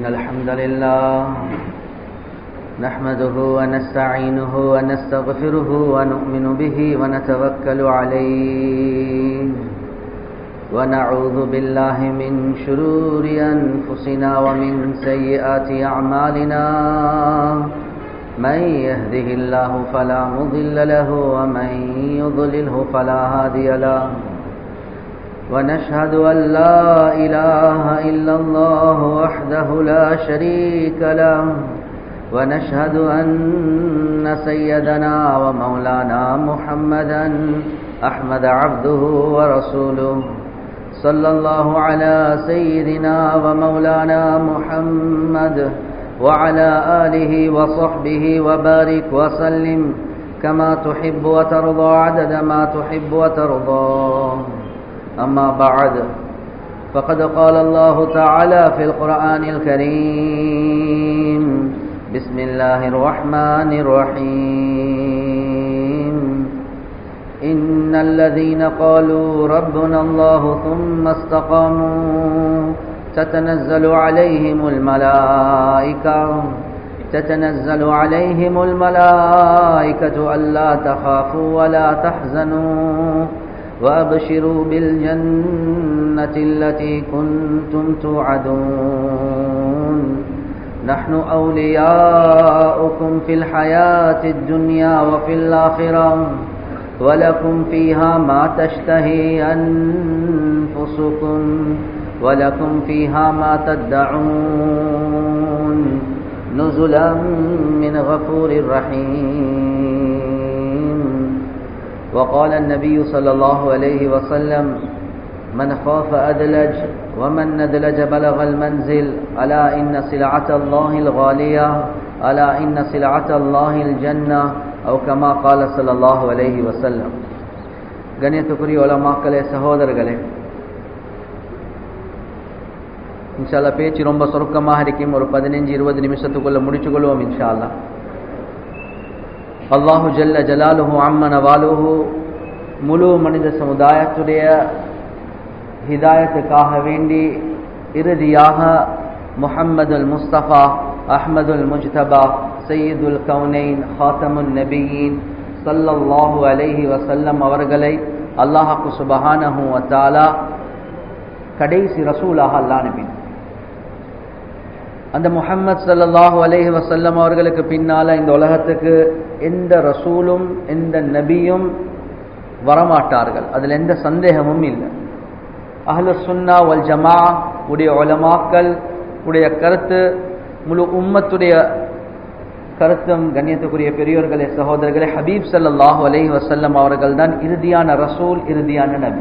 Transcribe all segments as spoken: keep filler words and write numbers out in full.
الحمد لله نحمده ونستعينه ونستغفره ونؤمن به ونتوكل عليه ونعوذ بالله من شرور أنفسنا ومن سيئات أعمالنا من يهده الله فلا مضل له ومن يضلله فلا هادي له ونشهد أن لا إله إلا الله وحده لا شريك له ونشهد أن سيدنا ومولانا محمدا أحمد عبده ورسوله صلى الله على سيدنا ومولانا محمد وعلى آله وصحبه وبارك وسلم كما تحب وترضى عدد ما تحب وترضى. أما بعد فقد قال الله تعالى في القرآن الكريم بسم الله الرحمن الرحيم إن الذين قالوا ربنا الله ثم استقاموا تتنزل عليهم الملائكة تتنزل عليهم الملائكة ألا تخافوا ولا تحزنوا وأبشروا بالجنة التي كنتم توعدون نحن أولياؤكم في الحياة الدنيا وفي الآخرة ولكم فيها ما تشتهي أنفسكم ولكم فيها ما تدعون نزلا من غفور رحيم. وقال النبي صلى الله عليه وسلم من خاف أدلج ومن ندلج بلغ المنزل ألا إن سلعة الله الغالية ألا إن سلعة الله الجنة أو كما قال صلى الله عليه وسلم. கண்ணியத்துக்குரிய உலமாக்களே, சகோதரர்களே, இன்ஷா அல்லாஹ் பேச்சு ரொம்ப சுருக்கமாக இருக்கும். ஒரு பதினஞ்சு இருபது நிமிஷத்துக்குள்ள முடிச்சு கொள்வோம் இன்ஷா அல்லாஹ். அல்லாஹு ஜல்ல ஜலாலுஹு அம்மன வாலுஹு முழு மனித சமுதாயத்துடைய ஹிதாயத்துக்காக வேண்டி இறுதியாக முஹம்மதுல் முஸ்தபா அஹ்மதுல் முஜ்தபா சையீதுல் கௌனைன் ஹாத்தமுன் நபியீன் ஸல்லல்லாஹு அலைஹி வஸல்லம் அவர்களை அல்லாஹ் சுப்ஹானஹு வ தஆலா கடைசி ரசூலாக அல்லாஹ் அனுப்பினார். அந்த முஹம்மது ஸல்லல்லாஹு அலைஹி வஸல்லம் அவர்களுக்கு பின்னால இந்த உலகத்துக்கு எந்த ரசூலும் எந்த நபியும் வரமாட்டார்கள். அதில் எந்த சந்தேகமும் இல்லை. அஹ்லுஸ் சுன்னா வல் ஜமாஅ உடைய உலமாக்கள் உடைய கருத்து, முழு உம்மத்துடைய கருத்தும், கண்ணியத்துக்குரிய பெரியோர்களே, சகோதரர்களே, ஹபீப் ஸல்லல்லாஹு அலைஹி வஸல்லம் அவர்கள் தான் இறுதியான ரசூல், இறுதியான நபி.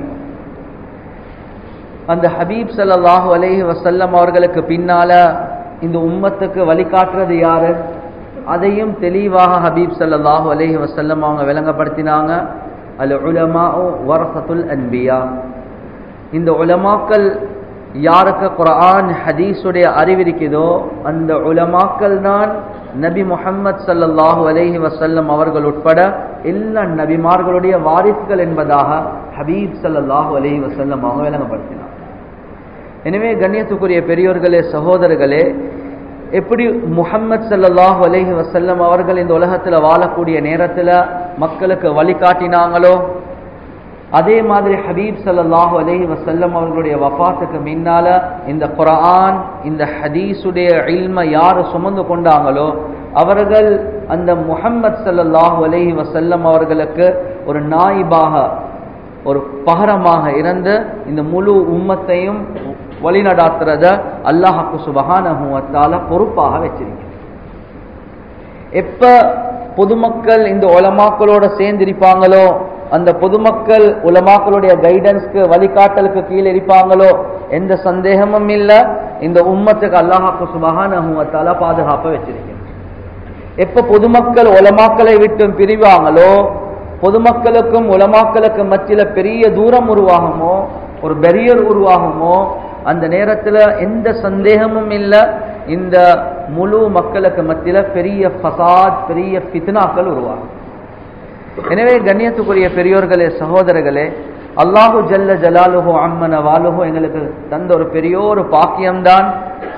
அந்த ஹபீப் ஸல்லல்லாஹு அலைஹி வஸல்லம் அவர்களுக்கு பின்னால இந்த உம்மத்துக்கு வழிகாட்டுறது யாரு, அதையும் தெளிவாக ஹபீப் ஸல்லல்லாஹு அலைஹி வஸல்லம் அவங்க விளங்கப்படுத்தினாங்க. அல் உலமாஉ வரஸத்துல் அன்பியா. இந்த உலமாக்கள் யாருக்கு குர்ஆன் ஹதீஸுடைய அறிவிருக்குதோ அந்த உலமாக்கள் தான் நபி முஹம்மது ஸல்லல்லாஹு அலைஹி வஸல்லம் அவர்கள் உட்பட எல்லா நபிமார்களுடைய வாரிசுகள் என்பதாக ஹபீப் ஸல்லல்லாஹு அலைஹி வஸல்லம் அவங்க விளங்கப்படுத்தினார். எனவே கண்ணியத்துக்குரிய பெரியோர்களே, சகோதரர்களே, எப்படி முஹம்மது ஸல்லல்லாஹு அலைஹி வஸல்லம் அவர்கள் இந்த உலகத்தில் வாழக்கூடிய நேரத்தில் மக்களுக்கு வழிகாட்டினாங்களோ அதே மாதிரி ஹபீப் ஸல்லல்லாஹு அலைஹி வஸல்லம் அவர்களுடைய வஃபாத்துக்கு முன்னால இந்த குர்ஆன் இந்த ஹதீஸுடைய இல்மை யார் சுமந்து கொண்டாங்களோ அவர்கள் அந்த முஹம்மது ஸல்லல்லாஹு அலைஹி வஸல்லம் அவர்களுக்கு ஒரு நாயிபாக, ஒரு பகரமாக இருந்து இந்த முழு உம்மத்தையும் வழிநடாத்துறத அல்லாஹ் சுப்ஹானஹு வ தஆலா பொறுப்பாக வச்சிருக்கிறார். எப்ப பொதுமக்கள் இந்த உலமாக்களோட சேர்ந்திருப்பாங்களோ, அந்த பொதுமக்கள் உலமாக்களுடைய கைடன்ஸ்க்கு வழிகாட்டலுக்கு கீழே இருப்பாங்களோ, எந்த சந்தேகமும் இல்லை, இந்த உம்மத்துக்கு அல்லாஹ் சுப்ஹானஹு வ தஆலா பாதுகாப்பை வச்சிருக்கிறார். எப்ப பொதுமக்கள் உலமாக்களை விட்டு பிரிவாங்களோ, பொதுமக்களுக்கும் உலமாக்களுக்கும் மத்தியில பெரிய தூரம் உருவாகுமோ, ஒரு பெரியர் உருவாகுமோ, அந்த நேரத்தில் எந்த சந்தேகமும் இல்லை, இந்த முழு மக்களுக்கு மத்தியில பெரிய ஃபசாத், பெரிய ஃபித்னாக்கள் உருவாகும். எனவே கண்ணியத்துக்குரிய பெரியோர்களே, சகோதரர்களே, அல்லாஹு ஜல்ல ஜலாலுஹு அம்மன வாலுஹு எங்களுக்கு தந்த ஒரு பெரிய ஒரு பாக்கியம்தான்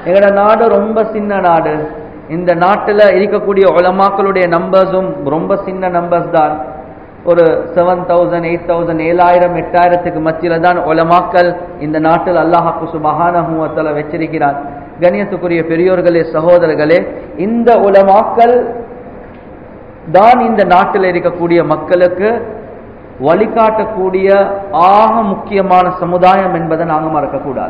எங்களோட நாடு ரொம்ப சின்ன நாடு. இந்த நாட்டில் இருக்கக்கூடிய உலமாக்களுடைய நம்பர்ஸும் ரொம்ப சின்ன நம்பர்ஸ் தான். ஒரு செவன் தௌசண்ட் எயிட் தௌசண்ட் ஏழாயிரம் எட்டாயிரத்துக்கு மத்தியில தான் உலமாக்கள் இந்த நாட்டில் அல்லாஹ் சுப்ஹானஹு வ தஆலா வச்சிருக்கிறார். கண்ணியத்துக்குரிய பெரியோர்களே, சகோதரர்களே, இந்த உலமாக்கள் தான் இந்த நாட்டில் இருக்கக்கூடிய மக்களுக்கு வழிகாட்டக்கூடிய ஆக முக்கியமான சமுதாயம் என்பதை நாங்கள் மறக்கக்கூடாது.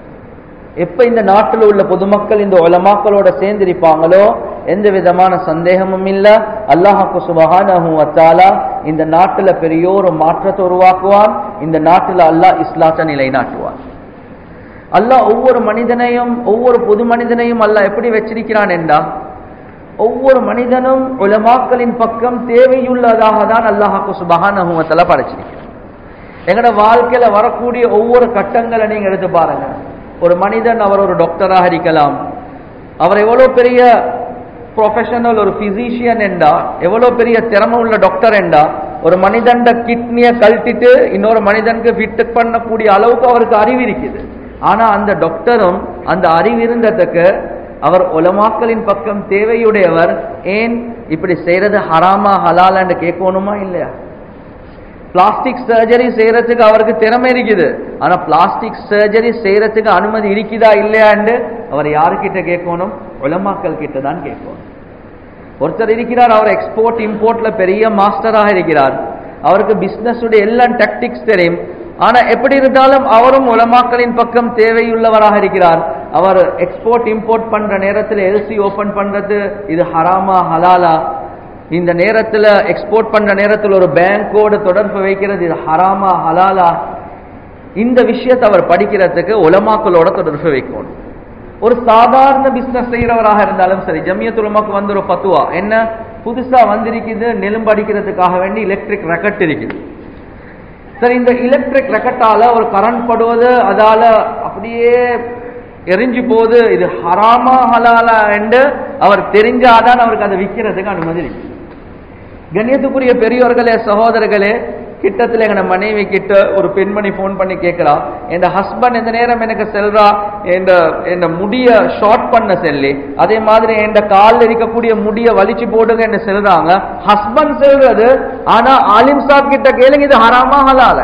எப்ப இந்த நாட்டில் உள்ள பொதுமக்கள் இந்த உலமாக்களோட சேர்ந்திருப்பாங்களோ எந்த விதமான சந்தேகமும் இல்ல, அல்லாஹ் சுப்ஹானஹு வ தஆலா இந்த நாட்டில் பெரிய ஒரு மாற்றத்தை உருவாக்குவான். இந்த நாட்டில் அல்லாஹ் இஸ்லாத்தை நிலைநாட்டுவான். அல்லாஹ் ஒவ்வொரு மனிதனையும் ஒவ்வொரு பொது மனிதனையும் அல்லாஹ் எப்படி வச்சிருக்கிறான் என்றா, ஒவ்வொரு மனிதனும் உலமாக்களின் பக்கம் தேவையுள்ளதாக தான் அல்லாஹ் சுப்ஹானஹு வ தஆலா படைச்சிருக்கிறான். எங்களோட வாழ்க்கையில வரக்கூடிய ஒவ்வொரு கட்டங்களை நீங்க எடுத்து பாருங்க. ஒரு மனிதன் அவர் ஒரு டாக்டராக இருக்கலாம், அவர் எவ்வளவு பெரிய ப்ரொஃபஷனல், ஒரு பிசிஷியன் என்றா, எவ்வளவு பெரிய திறமை உள்ள டாக்டர் என்றா, ஒரு மனிதன் கிட்னியை கழட்டிட்டு இன்னொரு மனிதனுக்கு ஃபிட் பண்ணக்கூடிய அளவுக்கு அவருக்கு அறிவு இருக்குது. ஆனா அந்த டாக்டரும் அந்த அறிவு இருந்ததுக்கு அவர் உலமாக்களின் பக்கம் தேவையுடையவர். ஏன் இப்படி செய்யறது ஹராமா ஹலாலான்னு கேட்கணுமா இல்லையா? பிளாஸ்டிக் சர்ஜரி செய்யறதுக்கு அவருக்கு திறமை இருக்குது, ஆனா பிளாஸ்டிக் சர்ஜரி செய்யறதுக்கு அனுமதி இருக்குதா இல்லையான்னு அவர் யாருக்கிட்ட கேட்கணும்? உலமாக்கள் கிட்ட தான் கேட்கணும். ஒருத்தர் இருக்கிறார், அவர் எக்ஸ்போர்ட் இம்போர்ட்ல பெரிய மாஸ்டராக இருக்கிறார், அவருக்கு பிசினஸ் உடைய எல்லா டாக்டிக்ஸ் தெரியும். ஆனா எப்படி இருந்தாலும் அவரும் உலமாக்களின் பக்கம் தேவையுள்ளவராக இருக்கிறார். அவர் எக்ஸ்போர்ட் இம்போர்ட் பண்ற நேரத்தில் எல்சி ஓபன் பண்றது இது ஹராமா ஹலாலா, இந்த நேரத்தில் எக்ஸ்போர்ட் பண்ற நேரத்தில் ஒரு பேங்கோடு தொடர்பு வைக்கிறது இது ஹராமா ஹலாலா, இந்த விஷயத்தை அவர் படிக்கிறதுக்கு உலமாக்களோட தொடர்பு வைக்கணும். ஒரு சாதாரண பிசினஸ் செய்யறவராக இருந்தாலும் சரி, ஜமியத்துல் உலமாக்கு வந்து ஒரு ஃபத்வா என்ன புதுசா வந்திருக்குது, நெலும்பு அடிக்கிறதுக்காக வேண்டி எலக்ட்ரிக் ரெக்கட் இருக்குது. சரி, இந்த எலக்ட்ரிக் ரெக்கட்டால ஒரு கரண்ட் படுவது, அதால அப்படியே எரிஞ்சு போகுது, இது ஹராமா ஹலாலா என்று அவர் தெரிஞ்சாதான் அவருக்கு அதை விற்கிறதுக்கு அனுமதி இருக்கு. கண்ணியத்துக்குரிய பெரியோர்களே, சகோதரர்களே, கிட்டத்தில் எங்க மனைவி கிட்ட ஒரு பெண்மணி போன் பண்ணி கேட்கிறா, என் ஹஸ்பண்ட் இந்த நேரம் எனக்கு செல்றா என் முடிய ஷார்ட் பண்ண செல்லி, அதே மாதிரி என் காலில் இருக்கக்கூடிய முடிய வலிச்சு போடுங்க என்று செல்றாங்க. ஹஸ்பண்ட் செல்றது, ஆனா ஆலிம் சாப் கிட்ட கேளுங்க இது ஹராமா ஹலால.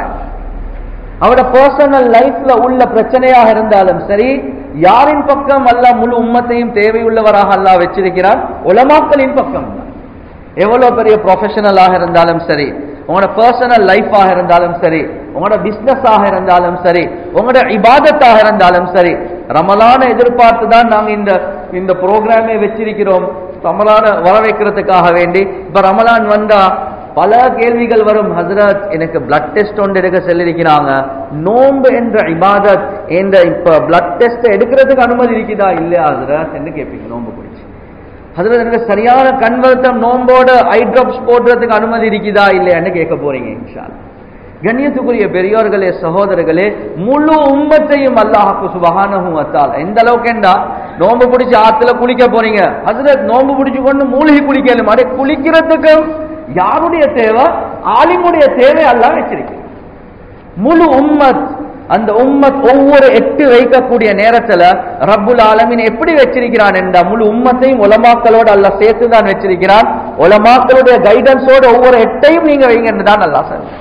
அவரோட பர்சனல் லைஃப்ல உள்ள பிரச்சனையாக இருந்தாலும் சரி, யாரின் பக்கம் அல்லாஹ் முழு உம்மத்தையும் தேவையுள்ளவராக அல்லாஹ் வச்சிருக்கிறார்? உலமாக்களின் பக்கம். எவ்வளவு பெரிய ப்ரொஃபஷனலாக இருந்தாலும் சரி, உங்களோட பர்சனல் லைஃபாக இருந்தாலும் சரி, உங்களோட பிசினஸ் ஆக இருந்தாலும் சரி, உங்களோட இபாதத்தாக இருந்தாலும் சரி, ரமலான எதிர்பார்த்து தான் நாங்க இந்த இந்த ப்ரோக்ராமே வச்சிருக்கிறோம், ரமலான வர வைக்கிறதுக்காக வேண்டி. இப்ப ரமலான் வந்தா பல கேள்விகள் வரும். ஹசரத், எனக்கு பிளட் டெஸ்ட் ஒன்று எடுக்க சொல்லிருக்கிறாங்க, நோன்பு என்ற இபாதத் என்ற இப்ப பிளட் டெஸ்ட் எடுக்கிறதுக்கு அனுமதி இருக்குதா இல்லையா ஹசரத் என்று கேட்பீங்க. நோன்பு பிடிச்சி ஹசரத், எனக்கு சரியான கன்வர்த்தம் நோம்போட ஐ டிராப்ஸ் போடுறதுக்கு அனுமதி இருக்குதா இல்லையான்னு கேட்க போறீங்க இன்ஷா அல்லாஹ். கண்ணியத்துக்குரிய பெரியோர்களே, சகோதரர்களே, முழு உம்மத்தையும் அல்லாஹ் சுப்ஹானஹு வ தஆலா எந்த அளவுக்கு என்றா, நோன்பு பிடிச்சி ஆத்துல குளிக்க போறீங்க, ஹசரத் நோன்பு பிடிச்சு கொண்டு மூழ்கி குளிக்கலும், அடே குளிக்கிறதுக்கு யாருடைய தேவை? ஆலிமுடைய தேவை அல்லாஹ் வச்சிருக்கு. முழு உம்மத், அந்த உம்மத் ஒவ்வொரு எட்டு வைக்கக்கூடிய நேரத்துல ரப்புல் ஆலமீன் எப்படி வச்சிருக்கிறான் என்றா, முழு உம்மத்தையும் உலமாக்களோட அல்லாஹ் சேர்த்து தான் வச்சிருக்கிறான். உலமாக்களுடைய கைடன்ஸோட ஒவ்வொரு எட்டையும் நீங்க வைங்க தான் அல்லாஹ் சொல்றான்.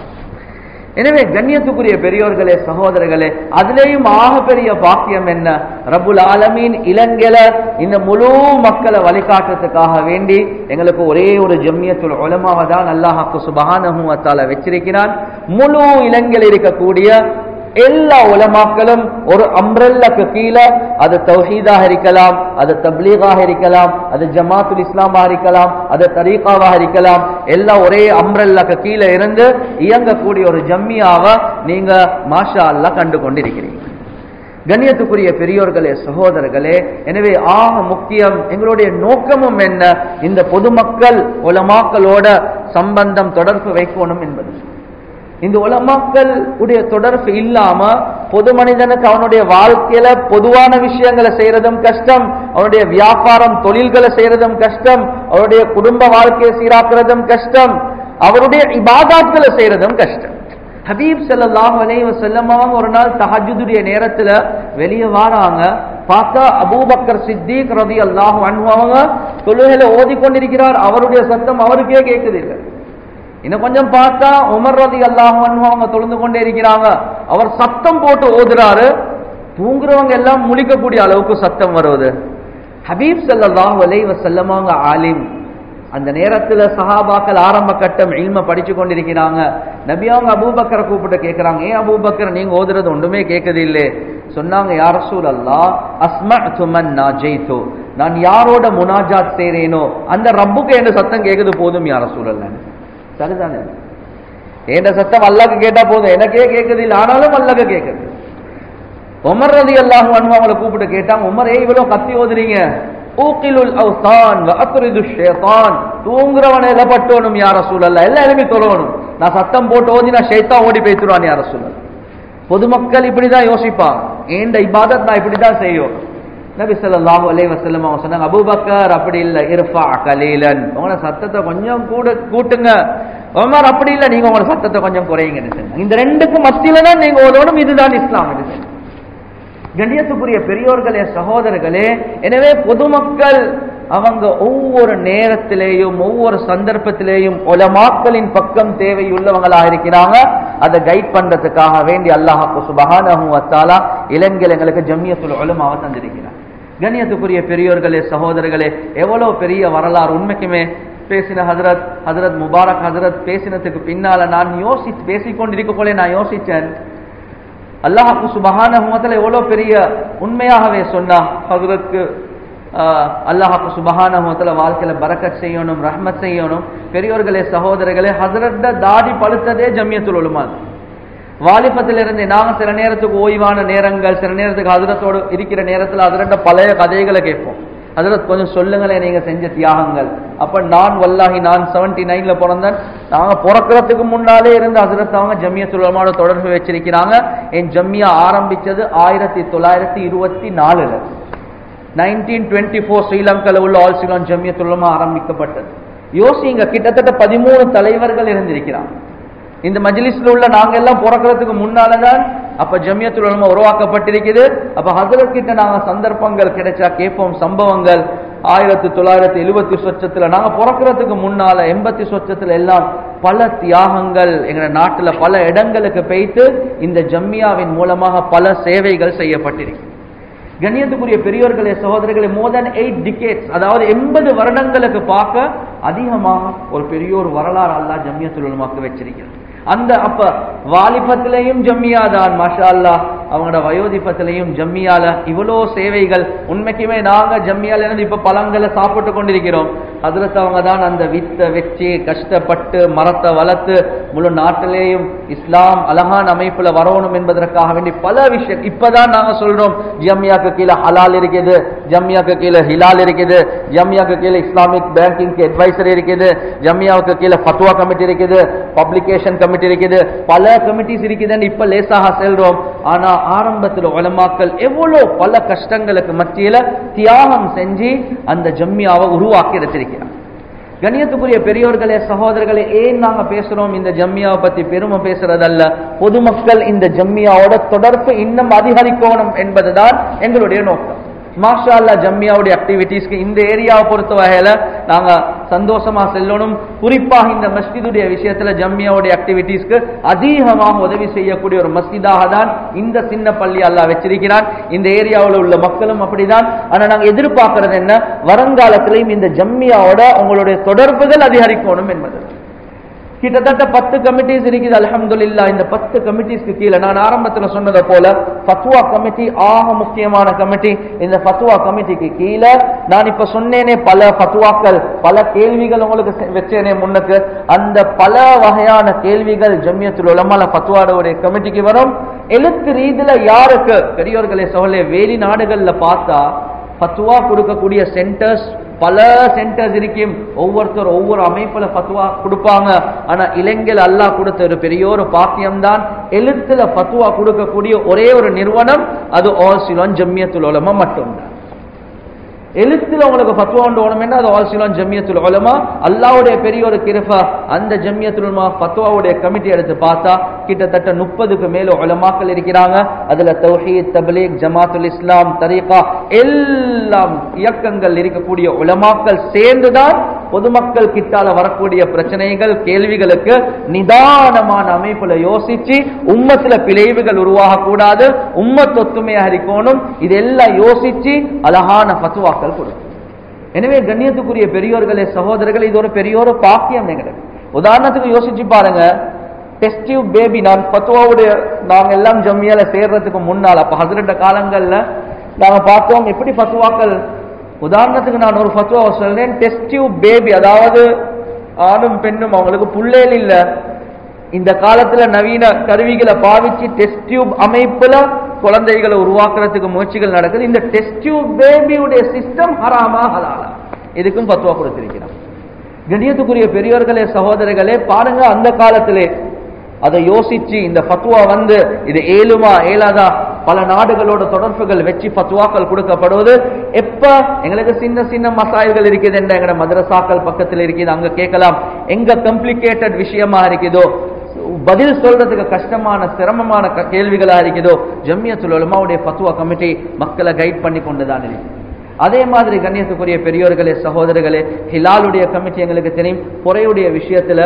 எனவே கண்ணியத்துக்குரிய பெரியோர்களே, சகோதரர்களே, அதிலேயும் ஆக பெரிய பாக்கியம் என்ன? ரப்புல் ஆலமீன் இலங்கையில இந்த முழு மக்களை வழிகாட்டுறதுக்காக வேண்டி எங்களுக்கு ஒரே ஒரு ஜம்மியத்துல் உலமாவை தான் அல்லாஹ் சுப்ஹானஹு வ தஆலா வச்சிருக்கிறான். முழு இலங்கையில் இருக்கக்கூடிய எல்லா உலமாக்களும் ஒரு அம்ரல்லாக்கு கீழே, அது தௌஹீதாக இருக்கலாம், அது தப்லீகாக இருக்கலாம், அது ஜமாத்துல் இஸ்லாமாக இருக்கலாம், அது தரீகாவாக இருக்கலாம், எல்லாம் ஒரே அம்ரல்லாக்கு கீழே இருந்து இயங்கக்கூடிய ஒரு ஜம்மியாவை நீங்க மாஷா அல்லாஹ் கண்டு கொண்டிருக்கிறீங்க. கண்ணியத்துக்குரிய பெரியோர்களே, சகோதரர்களே, எனவே ஆக முக்கியம் எங்களுடைய நோக்கமும் என்ன? இந்த பொதுமக்கள் உலமாக்களோட சம்பந்தம் தொடர்பு வைக்கணும் என்பது. இந்த உலமாக்கள் உடைய தொடர்பு இல்லாம பொது மனிதனுக்கு அவனுடைய வாழ்க்கையில பொதுவான விஷயங்களை செய்யறதும் கஷ்டம், அவனுடைய வியாபாரம் தொழில்களை செய்யறதும் கஷ்டம், அவருடைய குடும்ப வாழ்க்கையை சீராக்குறதும் கஷ்டம், அவருடைய இபாதாத்களை செய்யறதும் கஷ்டம். ஹபீப் ஸல்லல்லாஹு அலைஹி வஸல்லம் அவங்க ஒரு நாள் தஹஜ்ஜுடைய நேரத்துல வெளியே வாராங்க. பார்த்தா அபூபக்கர் சித்திக் ரலியல்லாஹு அன்ஹு அவங்க தொழுகையில ஓதிக்கொண்டிருக்கிறார், அவருடைய சத்தம் அவருக்கே கேட்குது இல்லை. இன்னும் கொஞ்சம் பார்த்தா உமர் ரலியல்லாஹு அன்ஹு அவங்க தொழுந்து கொண்டே இருக்கிறாங்க, அவர் சத்தம் போட்டு ஓதுறாரு, தூங்குறவங்க எல்லாம் முழிக்கக்கூடிய அளவுக்கு சத்தம் வருவது. ஹபீப் ஸல்லல்லாஹு அலைஹி வஸல்லம் அவங்க ஆலிம். அந்த நேரத்துல சஹாபாக்கள் ஆரம்ப கட்டம் இல்ம படிச்சு கொண்டிருக்கிறாங்க. நபி அவங்க அபூபக்கரை கூப்பிட்டு கேட்கிறாங்க, ஏன் அபூபக்கர் நீங்க ஓதுறது ஒன்றுமே கேட்குது இல்லை? சொன்னாங்க, யா ரசூலல்லாஹ் அஸ்மஅது மன் நாஜைது, நான் யாரோட முனாஜாத் செய்றேனோ அந்த ரப்புக்கு என்ன சத்தம் கேட்குது போதும் யா ரசூலல்லாஹ். சரிதானே, ஏண்ட சத்தம் அல்லாஹ்க்கு கேட்டா போதும், எனக்கே கேட்குது இல்லை, ஆனாலும் அல்லாஹ்க்கு கேட்குது. உமர் ரலியல்லாஹு அன்ஹு அவங்களை கூப்பிட்டு கேட்டாங்க, உமர் ஏன் இவ்வளவு கத்தி ஓதுறீங்க? ஊகிலுல் அவ்தான் வ அக்ரிது ஷைத்தான், தூங்குறவனை எலப்பட்டோனும் யா ரசூலல்லாஹ், எல்லாம் எழுப்பி தொழணும். நான் சத்தம் போட்டு ஓதினா ஷைத்தான் ஓடி போய்த்துருவான் யா ரசூலல்லாஹ். பொதுமக்கள் இப்படிதான் யோசிப்பாங்க, ஏண்ட இபாதத் நான் இப்படிதான் செய்யும். நபி ஸல்லல்லாஹு அலைஹி வஸல்லம் அவங்க சொன்னாங்க, அபூபக்கர் அப்படி இல்லை, இர்ஃபா கலீலன், உங்களோட சத்தத்தை கொஞ்சம் கூட கூட்டுங்க. உமர் அப்படி இல்லை, நீங்க உங்களோட சத்தத்தை கொஞ்சம் குறையுங்கன்னு சொன்னாங்க. இந்த ரெண்டுக்கும் மத்தியில தான் நீங்க ஓதணும், இதுதான் இஸ்லாம். இது கண்ணியத்துக்குரிய பெரியோர்களே, சகோதரர்களே, எனவே பொதுமக்கள் அவங்க ஒவ்வொரு நேரத்திலேயும் ஒவ்வொரு சந்தர்ப்பத்திலேயும் உலமாக்களின் பக்கம் தேவையுள்ளவங்களா இருக்கிறாங்க. அதை கைட் பண்றதுக்காக வேண்டி அல்லாஹ் சுப்ஹானஹு வ தஆலா இளைஞர்கள் எங்களுக்கு ஜம்மியத்துல் உலமாவை தந்திருக்கிறார். கண்ணியத்துக்குரிய பெரியோர்களே, சகோதரர்களே, எவ்வளவு பெரிய வரலாறு. உண்மைக்குமே பேசின ஹஜரத் ஹஜரத் முபாரக் ஹஜரத் பேசினதுக்கு பின்னால நான் யோசிச்சு பேசிக்கொண்டிருக்க போல நான் யோசிச்சேன், அல்லாஹ் சுப்ஹானஹு வ தஆலா எவ்வளவு பெரிய உண்மையாகவே சொன்னா. ஹஜரத்துக்கு அல்லாஹ் சுப்ஹானஹு வ தஆலா வாழ்க்கையில பரக்கத் செய்யணும், ரஹ்மத் செய்யணும். பெரியோர்களே, சகோதரர்களே, ஹஜரத் தாடி பழுத்ததே ஜம்மியத்துல் உலமா. வாலிபத்தில் இருந்து நாங்க சில நேரத்துக்கு ஓய்வான நேரங்கள், சில நேரத்துக்கு ஹஜரத்தோடு இருக்கிற நேரத்தில் ஹஜரத் பழைய கதைகளை கேட்போம். ஹஜரத் கொஞ்சம் சொல்லுங்களேன் நீங்க செஞ்ச தியாகங்கள். அப்ப நான் வல்லாஹி நான் செவன்டி நைன்ல பிறந்தேன், நாங்க பிறக்கிறதுக்கு முன்னாலே இருந்து ஹஜரத் அவங்க ஜம்மியத்துல் உலமாவோட தொடர்பு வச்சிருக்கிறாங்க. என் ஜம்மியா ஆரம்பிச்சது ஆயிரத்தி தொள்ளாயிரத்தி இருபத்தி நாலுல நைன்டீன் டுவெண்ட்டி ஃபோர் ஸ்ரீலங்கால உள்ள ஆல் சிலான் ஜம்மியத்துல் உலமா ஆரம்பிக்கப்பட்டது. யோசிங்க, கிட்டத்தட்ட பதிமூணு தலைவர்கள் இருந்திருக்கிறாங்க இந்த மஜ்லிஸ்ல உள்ள. நாங்க எல்லாம் பிறக்கிறதுக்கு முன்னாலதான் அப்ப ஜம்மியத்துல் உலமா உருவாக்கப்பட்டிருக்குது. அப்ப ஹஜரத் கிட்ட நாங்க சந்தர்ப்பங்கள் கிடைச்சா கேட்போம் சம்பவங்கள். ஆயிரத்தி தொள்ளாயிரத்தி எழுபத்தி சொச்சத்துல நாங்க பிறக்கிறதுக்கு முன்னால எண்பத்தி சொச்சத்துல எல்லாம் பல தியாகங்கள் எங்க நாட்டுல பல இடங்களுக்கு பெய்து இந்த ஜம்மியாவின் மூலமாக பல சேவைகள் செய்யப்பட்டிருக்கு. கண்ணியத்துக்குரிய பெரியோர்களே, சகோதரர்களே, மோர் தென் எயிட் டிகேட்ஸ், அதாவது எண்பது வருடங்களுக்கு பார்க்க அதிகமாக ஒரு பெரிய ஒரு வரலாறு அல்லாஹ் ஜம்மியத்துல் உலமாக்கு வச்சிருக்கிறார். அந்த அப்ப வாலிபத்திலையும் ஜம்மியா தான், மாஷா அல்லாஹ், அவங்களோட வயோதிபத்திலையும் ஜம்மியால இவ்வளோ சேவைகள். உண்மைக்குமே நாங்க ஜம்மியால இருந்து இப்ப பழங்களை சாப்பிட்டு கொண்டிருக்கிறோம். ஹஜரத் அவங்க தான் அந்த வித்தை வச்சு கஷ்டப்பட்டு மரத்தை வளர்த்து முழு நாட்டிலேயும் இஸ்லாம் அழகான அமைப்புல வரணும் என்பதற்காக வேண்டி பல விஷயம். இப்பதான் நாங்க சொல்றோம் ஜம்மியாக்கு கீழே ஹலால் இருக்குது, ஜம்மியாக்கு கீழே ஹிலால் இருக்குது, ஜம்மியாக்கு கீழே இஸ்லாமிக் பேங்கிங் அட்வைசர் இருக்குது, ஜம்மியாவுக்கு கீழே ஃபத்வா கமிட்டி இருக்குது, பப்ளிகேஷன் கமிட்டி இருக்குது, பல கமிட்டிஸ் இருக்குதுன்னு இப்ப லேசாக செல்றோம். ஆனா ஆரம்பத்தில் உலமாக்கள் எவ்வளவு பல கஷ்டங்களுக்கு மத்தியில தியாகம் செஞ்சு அந்த ஜம்மியாவை உருவாக்கி எடுத்திருக்கிறார். கண்ணியத்துக்குரிய பெரியோர்களே, சகோதரர்களே, ஏன் நாங்க பேசுறோம் இந்த ஜம்மியாவை பத்தி? பெருமை பேசுறதல்ல, பொதுமக்கள் இந்த ஜம்மியாவோட தொடர்பு இன்னும் அதிகரிக்கணும் என்பதுதான் எங்களுடைய நோக்கம். மாஷா அல்லாஹ், ஜம்மியாவுடைய ஆக்டிவிட்டீஸ்க்கு இந்த ஏரியாவை பொறுத்த வகையில நாங்க சந்தோஷமா செல்லணும். குறிப்பாக இந்த மஸ்ஜிதுடைய விஷயத்துல ஜம்மியாவுடைய ஆக்டிவிட்டீஸ்க்கு அதிகமாக உதவி செய்யக்கூடிய ஒரு மஸ்ஜிதாக தான் இந்த சின்ன பள்ளி அல்லாஹ் வச்சிருக்கிறான். இந்த ஏரியாவில் உள்ள மக்களும் அப்படிதான். ஆனா நாங்க எதிர்பார்க்கறது என்ன, வருங்காலத்திலையும் இந்த ஜம்மியாவோட உங்களுடைய தொடர்புகள் அதிகரிக்கணும் என்பது. கிட்டத்தட்ட பத்து கமிட்டிஸ் இருக்குது அல்ஹம்துலில்லாஹ். இந்த பத்து கமிட்டிஸ்க்கு கீழே நான் ஆரம்பத்தில் சொன்னதை போல ஃபத்வா கமிட்டி ஆக முக்கியமான கமிட்டி. இந்த ஃபத்வா கமிட்டிக்கு கீழே நான் இப்ப சொன்னேனே பல ஃபத்வாக்கள், பல கேள்விகள் உங்களுக்கு வச்சேனே முன்னுக்கு. அந்த பல வகையான கேள்விகள் ஜம்மியத்துல் உலமால ஃபத்வாவுடைய கமிட்டிக்கு வரும். எழுத்து ரீதியில யாருக்கு பெரியோர்களே சகோதரர்களே, வெளிநாடுகள்ல பார்த்தா ஃபத்வா கொடுக்கக்கூடிய சென்டர்ஸ் பல சென்டர்ஸ் இருக்கும். ஒவ்வொருத்தர் ஒவ்வொரு அமைப்புல ஃபத்வா கொடுப்பாங்க. ஆனா இலங்கையில் அல்லாஹ் கொடுத்த ஒரு பெரிய ஒரு பாக்கியம் தான் எழுத்துல ஃபத்வா கொடுக்கக்கூடிய ஒரே ஒரு நிறுவனம், அது ஆல் சிலான் ஜம்மியத்துல் உலமா மட்டும்தான். எழுத்துல உங்களுக்கு ஃபத்வா ஓடணும்னா அது ஆல்சிலான் ஜம்மியத்துல் உலமா, அல்லாஹ்வுடைய பெரிய ஒரு கிருபா. அந்த ஜம்மியத்துல் உலமா ஃபத்வாவுடைய கமிட்டி எடுத்து பார்த்தா கிட்டத்தட்ட முப்பதுக்கு மேல உலமாக்கள் இருக்கிறாங்க. அதுல தௌஹீத், தப்லீக், ஜமாத்துல் இஸ்லாம், தரீகா எல்லாம் இயக்கங்கள் இருக்கக்கூடிய உலமாக்கள் சேர்ந்துதான் பொதுமக்கள் கிட்டால வரக்கூடிய பிரச்சனைகள், கேள்விகளுக்கு நிதானமான அமைப்புல யோசிச்சு உம்மத்துல பிழைவுகள் உருவாக கூடாது, உம்மத் ஒத்துமையாக இருக்கணும், இதெல்லாம் யோசிச்சு அழகான ஃபத்வாக்கள் கொடுக்கும். எனவே கண்ணியத்துக்குரிய பெரியோர்களே, சகோதரர்கள், இது ஒரு பெரிய ஒரு பாக்கியம் எங்களுக்கு. உதாரணத்துக்கு யோசிச்சு பாருங்க, டெஸ்டிவ் பேபி, நான் ஃபத்வாவுடைய நாங்க எல்லாம் ஜம்மியால சேர்றதுக்கு முன்னால அப்ப ஹஸ்ரட் காலங்கள்ல நாங்க பார்த்தோம் எப்படி ஃபத்வாக்கள். உதாரணத்துக்கு நான் ஒரு ஃபத்வா சொல்றேன், டெஸ்டிவ் பேபி, அதாவது ஆணும் பெண்ணும் அவங்களுக்கு புள்ளேல் இல்ல, இந்த காலத்துல நவீன கருவிகளை பாவிச்சு டெஸ்ட் டியூப் அமைப்புல குழந்தைகளை உருவாக்குறதுக்கு முயற்சிகள் நடக்குது. இந்த டெஸ்ட் டியூப் பேபியுடைய சிஸ்டம் ஹராமா ஹலாலா, இதுக்கும் ஃபத்வா கொடுத்திருக்கிறார். கண்ணியத்துக்குரிய பெரியோர்களே, சகோதரர்களே, பாருங்க அந்த காலத்திலே அதை யோசிச்சு இந்த ஃபத்வா வந்து இது ஏழுமா ஏழாதா பல நாடுகளோட தொடர்புகள் வச்சு ஃபத்வாக்கள் கொடுக்கப்படுவது. எப்ப எங்களுக்கு சின்ன சின்ன மசாய்கள் இருக்குது என்ற எங்க மதரசாக்கள் பக்கத்தில் இருக்குது, அங்க கேட்கலாம். எங்க காம்ப்ளிகேட்டட் விஷயமா இருக்குதோ, பதில் சொல்றதுக்கு கஷ்டமான சிரமமான கேள்விகளா இருக்குதோ, ஜம்மியத்துல் உலமாவுடைய ஃபத்வா கமிட்டி மக்களை கைட் பண்ணி கொண்டுதான் இருக்கு. அதே மாதிரி கண்ணியத்துக்குரிய பெரியோர்களே, சகோதரர்களே, ஹிலாலுடைய கமிட்டி எங்களுக்கு தெரியும். பொறையுடைய விஷயத்துல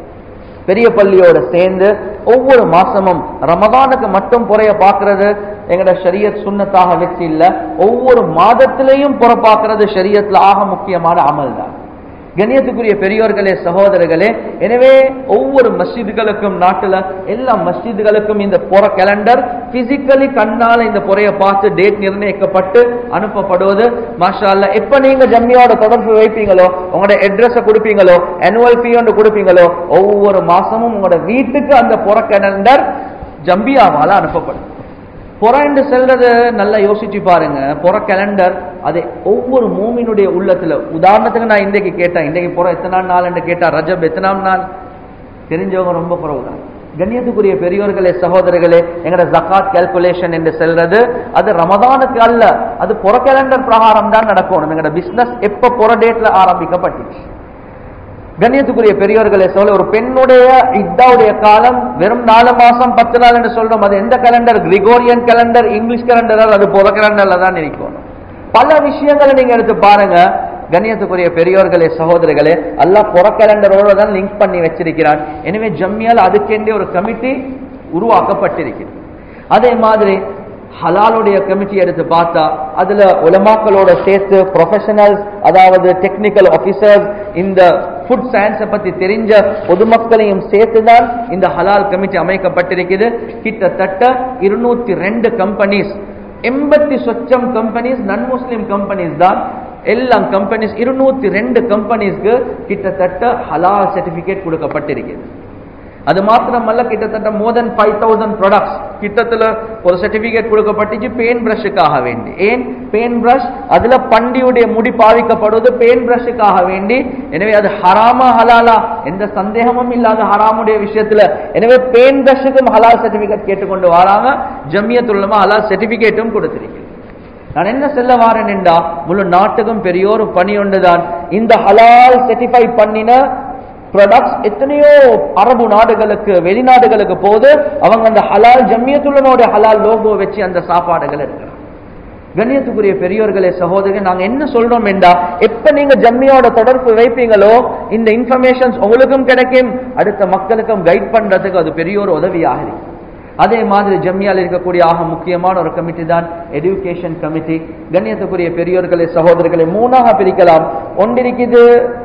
பெரிய பள்ளியோட சேர்ந்து ஒவ்வொரு மாசமும் ரமதானுக்கு மட்டும் பொறைய பார்க்கறது எங்கட ஷரியத் சுன்னத்தாக வச்சு இல்ல, ஒவ்வொரு மாதத்திலையும் பொறை பார்க்கறது ஷரியத்ல ஆக முக்கியமான அமல் தான். கண்ணியத்துக்குரிய பெரியோர்களே, சகோதரர்களே, எனவே ஒவ்வொரு மஸ்ஜிதுகளுக்கும் நாட்டுல எல்லா மஸ்ஜிதுகளுக்கும் இந்த பொற கேலண்டர் பிசிக்கலி கண்ணால இந்த பொறைய பார்த்து டேட் நிர்ணயிக்கப்பட்டு அனுப்பப்படுவது. மாஷா அல்லாஹ், எப்ப நீங்க ஜம்மியோட தொடர்பு வைப்பீங்களோ, உங்களோட அட்ரஸ கொடுப்பீங்களோ, ஆனுவல் ஃபீ ஒன்று கொடுப்பீங்களோ, ஒவ்வொரு மாசமும் உங்களோட வீட்டுக்கு அந்த பொற கேலண்டர் ஜம்பியாவால அனுப்பப்படும். பொற என்று செல்றது நல்லா யோசிச்சு பாருங்க. பொற கேலண்டர் அது ஒவ்வொரு மூமினுடைய உள்ளத்துல, உதாரணத்துக்கு நான் இன்றைக்கு கேட்டேன், இன்றைக்கு பொற எத்தனாம் நாள் என்று கேட்டா ரஜப் எத்தனாம் நாள் தெரிஞ்சவங்க ரொம்ப குறவுதான். கண்ணியத்துக்குரிய பெரியோர்களே, சகோதரர்களே, எங்கட ஜகாத் கால்குலேஷன் என்று செல்றது அது ரமதானுக்கு அல்ல, அது பொற கேலண்டர் பிரகாரம் தான் நடக்கணும். எங்கட பிசினஸ் எப்ப பொற டேட்ல ஆரம்பிக்கப்பட்டுச்சு. கண்ணியத்துக்குரிய பெரியோர்களே, சொல்ல ஒரு பெண்ணுடைய இத்தாவுடைய காலம் வெறும் நாலு மாசம் பத்து நாள் என்று சொல்றோம். அது எந்த calendar? Gregorian calendar, English calendar, அது பொற கேலண்டர்ல தான் இருக்கணும். பல விஷயங்களை நீங்க எடுத்து பாருங்க. கண்ணியத்துக்குரிய பெரியோர்களே, சகோதரர்களே, அல்லாஹ் பொற கேலண்டரோட தான் லிங்க் பண்ணி வச்சிருக்கிறான். எனவே ஜம்மியால் அதுக்கென்றே ஒரு கமிட்டி உருவாக்கப்பட்டிருக்கிறது. அதே மாதிரி ஹலாலுடைய கமிட்டி எடுத்து பார்த்தா அதுல உலமாக்களோட சேர்த்து ப்ரொஃபஷனல்ஸ், அதாவது டெக்னிக்கல் ஆபீசர்ஸ், இந்த ஃபுட் சயின்ஸை பத்தி தெரிஞ்ச பொதுமக்களையும் சேர்த்துதான் இந்த ஹலால் கமிட்டி அமைக்கப்பட்டிருக்குது. கிட்டத்தட்ட இருநூத்தி ரெண்டு கம்பெனிஸ், எண்பத்தி சொச்சம் கம்பெனிஸ் நான் முஸ்லிம் கம்பெனிஸ் தான். எல்லாம் கம்பெனிஸ் இருநூத்தி ரெண்டு கம்பெனிஸ்க்கு கிட்டத்தட்ட ஹலால் சர்டிபிகேட் கொடுக்கப்பட்டிருக்கிறது. அது மாத்திரமல்ல, கிட்டத்தட்ட more then five thousand products கிட்டத்தட்ட ஒரு சர்டிபிகேட் கொடுக்கப்பட்டுச்சு பெயிண்ட் பிரஷுக்காக வேண்டி. ஏன் பெயிண்ட் பிரஷ்? அதுல பண்டியுடைய முடி பாவிக்கப்படுவது பெயிண்ட் பிரஷுக்காக வேண்டி. எனவே அது ஹராமா ஹலாலா எந்த சந்தேகமும் இல்லாத ஹராமுடைய விஷயத்துல. எனவே பெயிண்ட் பிரஷுக்கும் ஹலால் சர்டிபிகேட் கேட்டுக்கொண்டு வராங்க. ஜம்மியத்துல் உலமா ஹலால் சர்டிபிகேட்டும் கொடுத்திருக்கு. நான் என்ன சொல்ல வாரேன் என்றா, முழு நாட்டுக்கும் பெரிய ஒரு பணி ஒன்றுதான். இந்த ஹலால் சர்டிஃபை பண்ணின ப்ராடக்ட்ஸ் எத்தனையோ அரபு நாடுகளுக்கு, வெளிநாடுகளுக்கு போது அவங்க அந்த ஹலால் ஜம்மியத்துல் உலமாவுடைய ஹலால் லோகோ வச்சு அந்த சாப்பாடுகள் இருக்கிறாங்க. கண்ணியத்துக்குரிய பெரியோர்களே, சகோதரர்கள், நாங்க என்ன சொல்றோம் என்றா, எப்ப நீங்க ஜம்மியோட தொடர்பு வைப்பீங்களோ இந்த இன்ஃபர்மேஷன்ஸ் உங்களுக்கும் கிடைக்கும், அடுத்த மக்களுக்கும் கைட் பண்றதுக்கு அது பெரிய ஒரு உதவியாக இருக்கு. அதே மாதிரி ஜம்மியால் இருக்கக்கூடிய ஆக முக்கியமான ஒரு கமிட்டி தான் எஜுகேஷன் கமிட்டி. கண்ணியத்துக்குரிய பெரியோர்களே, சகோதரர்களை மூணாக பிரிக்கலாம். ஒன்றிருக்குது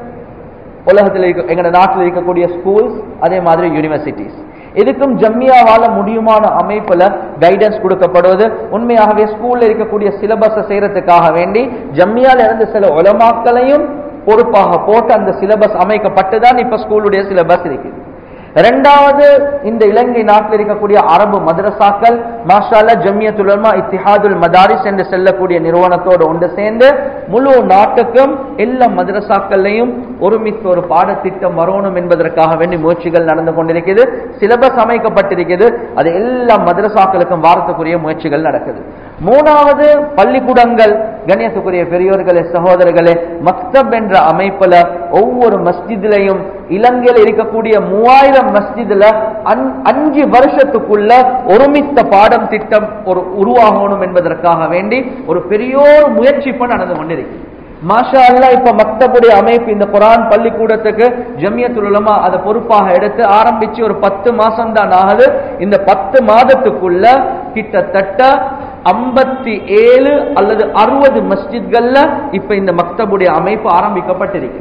உலகத்தில் இருக்க எங்க நாட்டில் இருக்கக்கூடிய ஸ்கூல்ஸ், அதே மாதிரி யூனிவர்சிட்டிஸ். இதுக்கும் ஜம்மியாவால முடியுமான அமைப்புல கைடன்ஸ் கொடுக்கப்படுவது. உண்மையாகவே ஸ்கூல்ல இருக்கக்கூடிய சிலபஸை செய்யறதுக்காக வேண்டி ஜம்மியால இருந்து சில உலமாக்களையும் பொறுப்பாக போட்டு அந்த சிலபஸ் அமைக்கப்பட்டுதான் இப்ப ஸ்கூலுடைய சிலபஸ் இருக்குது. இரண்டாவது, இந்த இலங்கை நாட்டில் இருக்கக்கூடிய அரபு மதரசாக்கள் மாஷா அல்லாஹ் ஜம்மியத்துல் உலமா இத்திஹாதுல் மதாரிஸ் என்று செல்லக்கூடிய நிறுவனத்தோடு ஒன்று சேர்ந்து முழு நாட்டுக்கும் எல்லா மதரசாக்கள்லையும் ஒருமித்த ஒரு பாடத்திட்டம் வரணும் என்பதற்காக வேண்டி முயற்சிகள் நடந்து கொண்டிருக்கிறது. சிலபஸ் அமைக்கப்பட்டிருக்கிறது. அது எல்லா மதரசாக்களுக்கும் வாரத்துக்குரிய முயற்சிகள் நடக்குது. மூணாவது பள்ளிக்கூடங்கள். கண்ணியத்துக்குரிய பெரியோர்களே சகோதரர்களே, மக்தப் என்ற அமைப்புல ஒவ்வொரு மஸ்ஜிதிலையும் இலங்கையில் இருக்கக்கூடிய மூவாயிரம் மஸ்ஜிதுல அஞ்சு வருஷத்துக்குள்ள ஒருமித்த பாடம் திட்டம் ஒரு உருவாகணும் என்பதற்காக வேண்டி ஒரு பெரிய முயற்சி இப்ப நடந்து கொண்டிருக்கு. மாஷா அல்லாஹ், இப்ப மக்தபுடைய அமைப்பு இந்த குர்ஆன் பள்ளிக்கூடத்துக்கு ஜமியத்துல் உலமா அதை பொறுப்பாக எடுத்து ஆரம்பிச்சு ஒரு பத்து மாசம் தான் ஆகுது. இந்த பத்து மாதத்துக்குள்ள கிட்டத்தட்ட ஐம்பத்தி ஏழு அல்லது அறுபது மஸ்ஜித்கள்ல இப்ப இந்த மக்தபுடைய அமைப்பு ஆரம்பிக்கப்பட்டிருக்கு.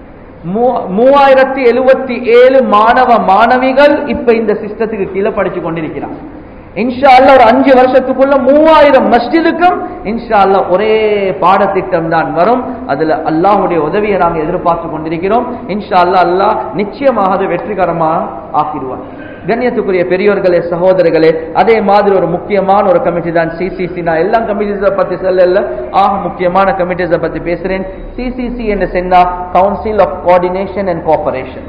மூவாயிரத்தி எழுபத்தி ஏழு மாணவ மாணவிகள் இப்ப இந்த சிஸ்டத்துக்கு கீழே படிச்சு கொண்டிருக்கிறாங்க. இன்ஷா அல்லாஹ் ஒரு அஞ்சு வருஷத்துக்குள்ள மூவாயிரம் மஸ்ஜிதுக்கும் இன்ஷா அல்லாஹ் ஒரே பாடத்திட்டம் தான் வரும். அதுல அல்லாஹ்வுடைய உதவியை நாங்கள் எதிர்பார்த்து கொண்டிருக்கிறோம். இன்ஷா அல்லாஹ் அல்லாஹ் நிச்சயமாக அது வெற்றிகரமாக ஆக்கிடுவார். கண்ணியத்துக்குரிய பெரியோர்களே சகோதரர்களே, அதே மாதிரி ஒரு முக்கியமான ஒரு கமிட்டி தான் சிசிசி. நான் எல்லா கமிட்டிஸை பத்தி சொல்லல, ஆக முக்கியமான கமிட்டிஸை பத்தி பேசுறேன். சிசிசி என்று சொன்னா council of coordination and cooperation.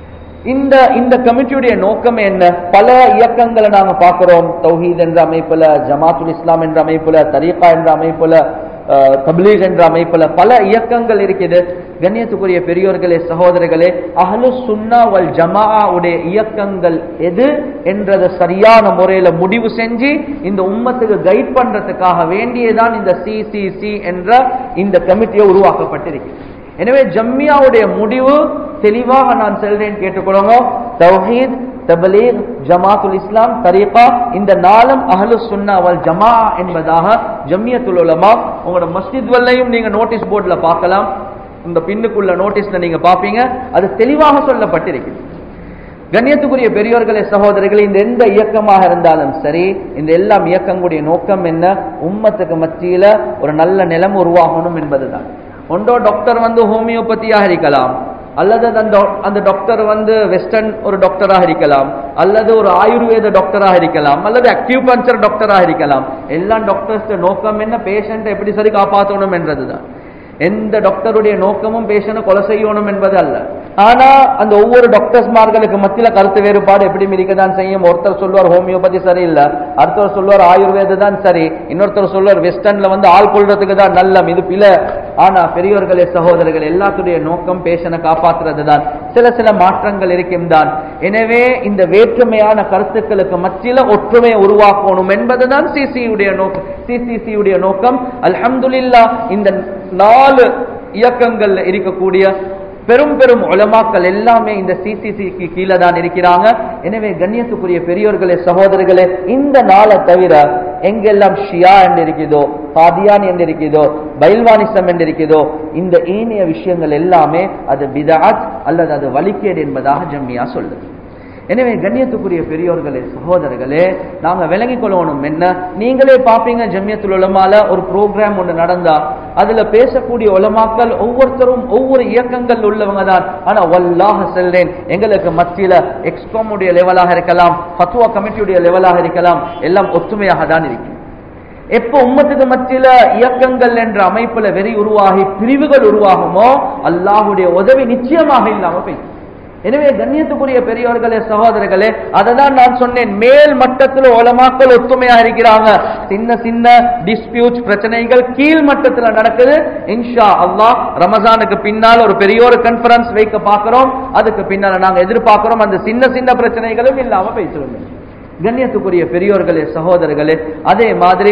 இந்த இந்த கமிட்டியுடைய நோக்கம் என்ன? பல இயக்கங்களை நாங்க பார்க்கிறோம். தௌஹீத் என்ற அமைப்புல, ஜமாத்துல் இஸ்லாம் என்ற அமைப்புல, தரீகா என்ற அமைப்புல, தப்லீக் என்ற அமைப்புல பல இயக்கங்கள் இருக்குது. கண்ணியத்துக்குரிய பெரியோர்களே சகோதரர்களே, அஹ்லு சுன்னா வல் ஜமாஆ உடைய இயக்கங்கள் எது என்றதை சரியான முறையில முடிவு செஞ்சு இந்த உம்மத்துக்கு கைட் பண்றதுக்காக வேண்டியதான் இந்த சிசிசி என்ற இந்த கமிட்டியை உருவாக்கப்பட்டிருக்கு. எனவே ஜம்மியாவுடைய முடிவு தெளிவாக நான் சொல்றேன், கேட்டுக்கொள்ளுங்க. தௌஹீத், தப்லீக், ஜமாத்துல் இஸ்லாம், தரீகா, இந்த நாளும் அஹ்லு சுன்னா வல் ஜமாஆ என்பதாக ஜம்மியத்துல் உலமா உங்களோட மஸ்ஜித் வல்லையும் நீங்க நோட்டீஸ் போர்டுல பார்க்கலாம். இந்த பின்னுக்குள்ள நோட்டீஸ்ல நீங்க பாப்பீங்க, அது தெளிவாக சொல்லப்பட்டிருக்கு. கண்ணியத்துக்குரிய பெரியோர்களே சகோதரர்களே, இந்த எந்த இயக்கமாக இருந்தாலும் சரி, இந்த எல்லா இயக்கங்களுடைய நோக்கம் என்ன? உம்மத்துக்கு மத்தியில ஒரு நல்ல நிலைமை உருவாகணும் என்பதுதான். ஒன்றோ டாக்டர் வந்து ஹோமியோபதியாக இருக்கலாம், அல்லது அந்த டாக்டர் வந்து வெஸ்டர்ன் ஒரு டாக்டராக இருக்கலாம், அல்லது ஒரு ஆயுர்வேத டாக்டராக இருக்கலாம், அல்லது அக்யூபஞ்சர் டாக்டராக இருக்கலாம். எல்லா டாக்டர்ஸ் நோக்கம் என்ன? பேஷண்ட்டை எப்படி சரி காப்பாற்றணும் என்றதுதான். எந்த டாக்டருடைய நோக்கமும் பேஷண்ட்டை கொலை செய்யணும் என்பது அல்ல. ஆனா அந்த ஒவ்வொரு டாக்டர்ஸ்மார்களுக்கு மத்தியில கருத்து வேறுபாடு எப்படி இருக்கதான் செய்யும். ஒருத்தர் சொல்லுவார் ஹோமியோபதி சரி இல்ல, அடுத்தவர் சொல்லுவார் ஆயுர்வேத தான் சரி, இன்னொருத்தர் சொல்லுவார் வெஸ்டர்ன்ல வந்து ஆள் கொள்றதுக்கு தான் நல்லம், இது பில. ஆனா பெரியோர்களே சகோதரர்கள், எல்லாத்துடைய நோக்கம் பேஷண்ட்டை காப்பாற்றுறது தான். சில சில மாற்றங்கள் இருக்கும் தான். எனவே இந்த வேற்றுமையான கருத்துக்களுக்கு மத்தியில ஒற்றுமையை உருவாக்கணும் என்பதுதான் சிசியுடைய நோக்கம். சிசிசியுடைய நோக்கம். அல்ஹம்துலில்லாஹ், இந்த நாலு இயக்கங்கள்ல இருக்கக்கூடிய பெரும் பெரும் உலமாக்கள் எல்லாமே இந்த சிசிசிக்கு கீழே தான் இருக்கிறாங்க. எனவே கண்ணியத்துக்குரிய பெரியோர்களே சகோதரர்களே, இந்த நாளை தவிர எங்கெல்லாம் ஷியா என்று இருக்குதோ, காதியான் என்று இருக்குதோ, பைல்வானிசம் என்று இருக்குதோ, இந்த ஏனைய விஷயங்கள் எல்லாமே அது பிதஅத் அல்லது அது வழிகேடு என்பதாக ஜம்மியா சொல்லுது. எனவே கண்ணியத்துக்குரிய பெரியோர்களே சகோதரர்களே, நாங்க விளங்கிக் கொள்ளணும் என்ன, நீங்களே பாப்பீங்க ஜம்மியத்துல் உலமால ஒரு ப்ரோக்ராம் ஒன்று நடந்தா அதுல பேசக்கூடிய உலமாக்கள் ஒவ்வொருத்தரும் ஒவ்வொரு இயக்கங்கள் உள்ளவங்க தான். ஆனா வல்லாஹ் சொல்றேன், எங்களுக்கு மத்தியில எக்ஸ்காமுடைய லெவலாக இருக்கலாம், ஃபத்வா கமிட்டியுடைய லெவலாக இருக்கலாம், எல்லாம் ஒற்றுமையாக தான் இருக்கு. எப்ப உம்மத்துக்கு மத்தியில இயக்கங்கள் என்ற அமைப்புல வெறி உருவாகி பிரிவுகள் உருவாகுமோ அல்லாஹ்வுடைய உதவி நிச்சயமாக இல்லாம போய். எனவே கண்ணியத்துக்குரிய பெரியோர்களே சகோதரர்களே, அததான் நான் சொன்னேன், மேல் மட்டத்தில் உலமாக்கள் ஒத்துமையா இருக்கிறாங்க. சின்ன சின்ன டிஸ்பியூட் பிரச்சனைகள் கீழ் மட்டத்தில் நடக்குது. இன்ஷா அல்லாஹ் ரமஜானுக்கு பின்னால் ஒரு பெரிய ஒரு கான்ஃபரன்ஸ் வைக்க பார்க்கிறோம். அதுக்கு பின்னால நாங்க எதிர்பார்க்கிறோம் அந்த சின்ன சின்ன பிரச்சனைகளும் இல்லாம பேசுறோம். கண்ணியத்துக்குரிய பெரியோர்களே சகோதரர்களே, அதே மாதிரி